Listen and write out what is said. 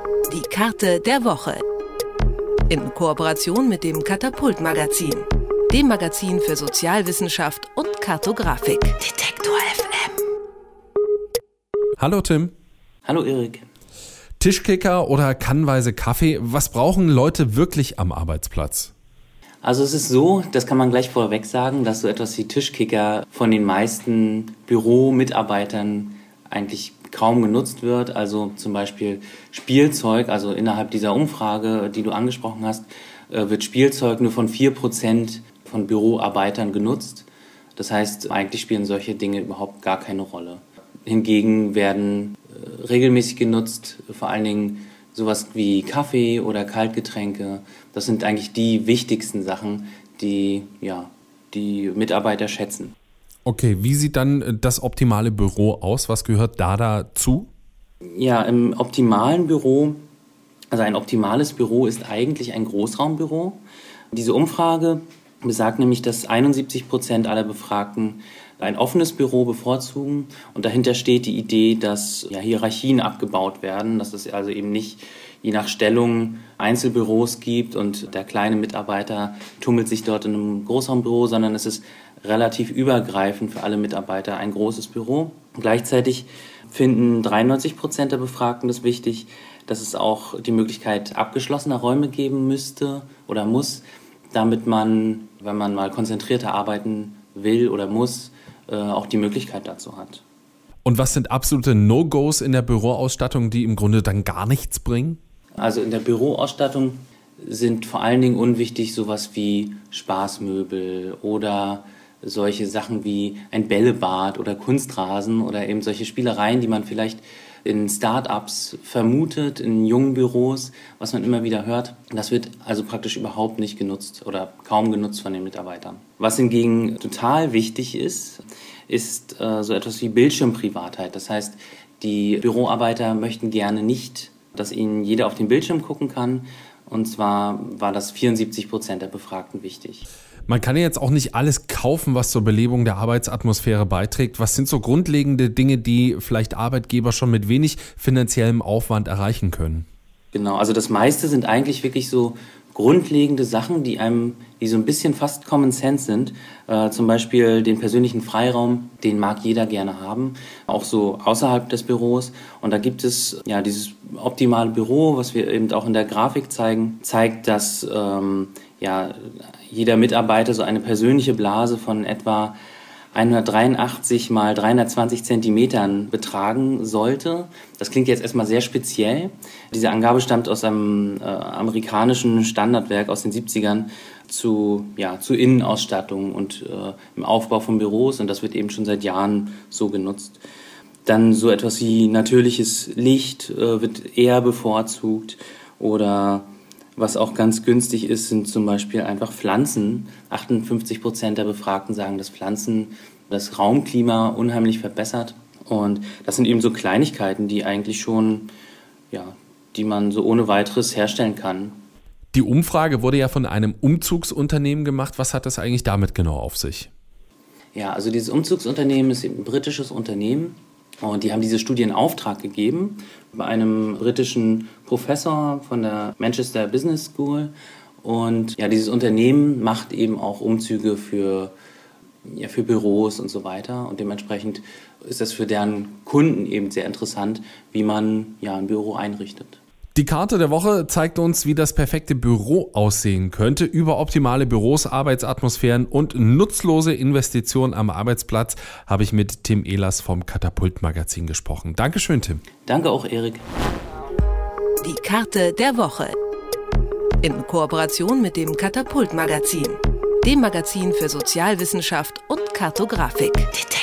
Die Karte der Woche. In Kooperation mit dem Katapult-Magazin, dem Magazin für Sozialwissenschaft und Kartografik. Detektor FM. Hallo Tim. Hallo Erik. Tischkicker oder kannweise Kaffee, was brauchen Leute wirklich am Arbeitsplatz? Also es ist so, das kann man gleich vorweg sagen, dass so etwas wie Tischkicker von den meisten Büromitarbeitern eigentlich kaum genutzt wird. Also zum Beispiel Spielzeug, also innerhalb dieser Umfrage, die du angesprochen hast, wird Spielzeug nur von 4% von Büroarbeitern genutzt. Das heißt, eigentlich spielen solche Dinge überhaupt gar keine Rolle. Hingegen werden regelmäßig genutzt, vor allen Dingen sowas wie Kaffee oder Kaltgetränke. Das sind eigentlich die wichtigsten Sachen, die die Mitarbeiter schätzen. Okay, wie sieht dann das optimale Büro aus? Was gehört da dazu? Ja, im optimalen Büro, also ein optimales Büro ist eigentlich ein Großraumbüro. Diese Umfrage besagt nämlich, dass 71% aller Befragten ein offenes Büro bevorzugen. Und dahinter steht die Idee, dass Hierarchien abgebaut werden, dass es also eben nicht je nach Stellung Einzelbüros gibt und der kleine Mitarbeiter tummelt sich dort in einem Großraumbüro, sondern es ist relativ übergreifend für alle Mitarbeiter ein großes Büro. Gleichzeitig finden 93% der Befragten das wichtig, dass es auch die Möglichkeit abgeschlossener Räume geben müsste oder muss, damit man, wenn man mal konzentrierter arbeiten will oder muss, auch die Möglichkeit dazu hat. Und was sind absolute No-Gos in der Büroausstattung, die im Grunde dann gar nichts bringen? Also in der Büroausstattung sind vor allen Dingen unwichtig sowas wie Spaßmöbel oder solche Sachen wie ein Bällebad oder Kunstrasen oder eben solche Spielereien, die man vielleicht in Start-ups vermutet, in jungen Büros, was man immer wieder hört. Das wird also praktisch überhaupt nicht genutzt oder kaum genutzt von den Mitarbeitern. Was hingegen total wichtig ist so etwas wie Bildschirmprivatheit. Das heißt, die Büroarbeiter möchten gerne nicht, dass ihnen jeder auf den Bildschirm gucken kann. Und zwar war das 74% der Befragten wichtig. Man kann ja jetzt auch nicht alles kaufen, was zur Belebung der Arbeitsatmosphäre beiträgt. Was sind so grundlegende Dinge, die vielleicht Arbeitgeber schon mit wenig finanziellem Aufwand erreichen können? Genau, also das meiste sind eigentlich wirklich so grundlegende Sachen, die so ein bisschen fast Common Sense sind. Zum Beispiel den persönlichen Freiraum, den mag jeder gerne haben, auch so außerhalb des Büros. Und da gibt es dieses optimale Büro, was wir eben auch in der Grafik zeigen, zeigt, dass jeder Mitarbeiter so eine persönliche Blase von etwa 183 mal 320 Zentimetern betragen sollte. Das klingt jetzt erstmal sehr speziell. Diese Angabe stammt aus einem amerikanischen Standardwerk aus den 70ern zu Innenausstattung und im Aufbau von Büros. Und das wird eben schon seit Jahren so genutzt. Dann so etwas wie natürliches Licht wird eher bevorzugt oder was auch ganz günstig ist, sind zum Beispiel einfach Pflanzen. 58% der Befragten sagen, dass Pflanzen das Raumklima unheimlich verbessert. Und das sind eben so Kleinigkeiten, die eigentlich schon, die man so ohne weiteres herstellen kann. Die Umfrage wurde ja von einem Umzugsunternehmen gemacht. Was hat das eigentlich damit genau auf sich? Ja, also dieses Umzugsunternehmen ist ein britisches Unternehmen. Und die haben diese Studie in Auftrag gegeben bei einem britischen Professor von der Manchester Business School. Und dieses Unternehmen macht eben auch Umzüge für Büros und so weiter. Und dementsprechend ist das für deren Kunden eben sehr interessant, wie man ein Büro einrichtet. Die Karte der Woche zeigt uns, wie das perfekte Büro aussehen könnte. Über optimale Büros, Arbeitsatmosphären und nutzlose Investitionen am Arbeitsplatz habe ich mit Tim Ehlers vom Katapult-Magazin gesprochen. Dankeschön, Tim. Danke auch, Erik. Die Karte der Woche. In Kooperation mit dem Katapult-Magazin, dem Magazin für Sozialwissenschaft und Kartografik.